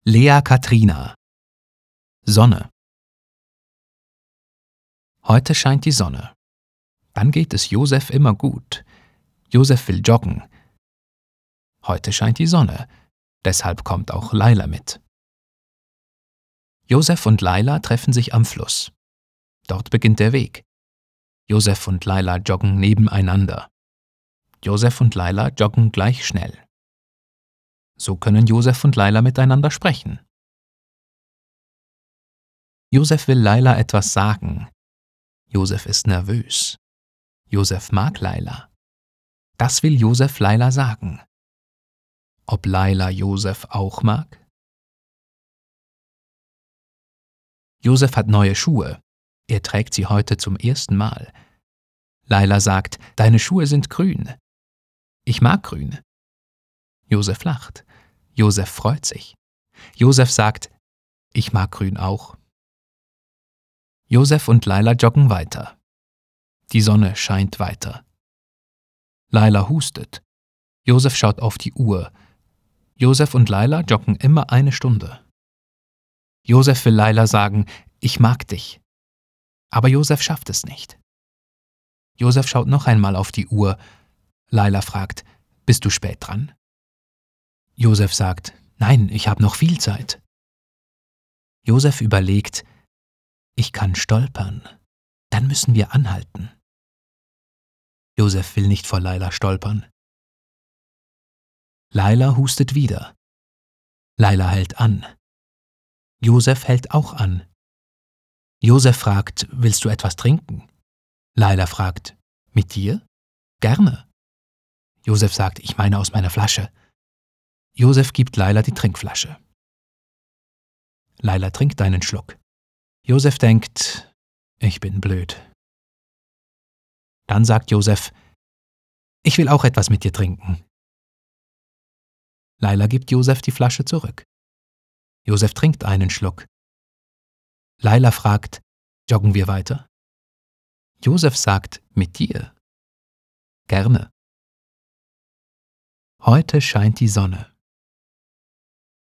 Lea Katrina. Sonne. Heute scheint die Sonne. Dann geht es Josef immer gut. Josef will joggen. Heute scheint die Sonne. Deshalb kommt auch Laila mit. Josef und Laila treffen sich am Fluss. Dort beginnt der Weg. Josef und Laila joggen nebeneinander. Josef und Laila joggen gleich schnell. So können Josef und Laila miteinander sprechen. Josef will Laila etwas sagen. Josef ist nervös. Josef mag Laila. Das will Josef Laila sagen. Ob Laila Josef auch mag? Josef hat neue Schuhe. Er trägt sie heute zum ersten Mal. Laila sagt, deine Schuhe sind grün. Ich mag grün. Josef lacht. Josef freut sich. Josef sagt, ich mag grün auch. Josef und Laila joggen weiter. Die Sonne scheint weiter. Laila hustet. Josef schaut auf die Uhr. Josef und Laila joggen immer 1 Stunde. Josef will Laila sagen, ich mag dich. Aber Josef schafft es nicht. Josef schaut noch einmal auf die Uhr. Laila fragt, bist du spät dran? Josef sagt, nein, ich habe noch viel Zeit. Josef überlegt, ich kann stolpern. Dann müssen wir anhalten. Josef will nicht vor Laila stolpern. Laila hustet wieder. Laila hält an. Josef hält auch an. Josef fragt, willst du etwas trinken? Laila fragt, mit dir? Gerne. Josef sagt, ich meine aus meiner Flasche. Josef gibt Laila die Trinkflasche. Laila trinkt einen Schluck. Josef denkt, ich bin blöd. Dann sagt Josef, ich will auch etwas mit dir trinken. Laila gibt Josef die Flasche zurück. Josef trinkt einen Schluck. Laila fragt, joggen wir weiter? Josef sagt, mit dir. Gerne. Heute scheint die Sonne.